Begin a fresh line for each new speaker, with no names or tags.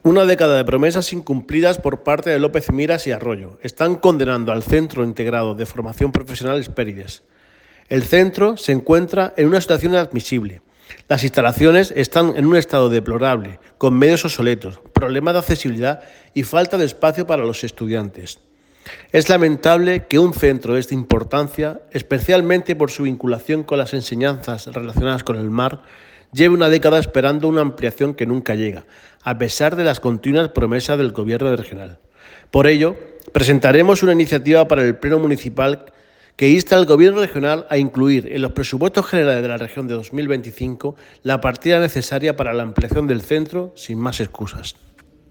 Una década de promesas incumplidas por parte de López Miras y Arroyo están condenando al Centro Integrado de Formación Profesional Hespérides. El centro se encuentra en una situación inadmisible. Las instalaciones están en un estado deplorable, con medios obsoletos, problemas de accesibilidad y falta de espacio para los estudiantes. Es lamentable que un centro de esta importancia, especialmente por su vinculación con las enseñanzas relacionadas con el mar, lleve una década esperando una ampliación que nunca llega, a pesar de las continuas promesas del Gobierno regional. Por ello, presentaremos una iniciativa para el Pleno Municipal que insta al Gobierno regional a incluir en los presupuestos generales de la región de 2025 la partida necesaria para la ampliación del centro sin más excusas.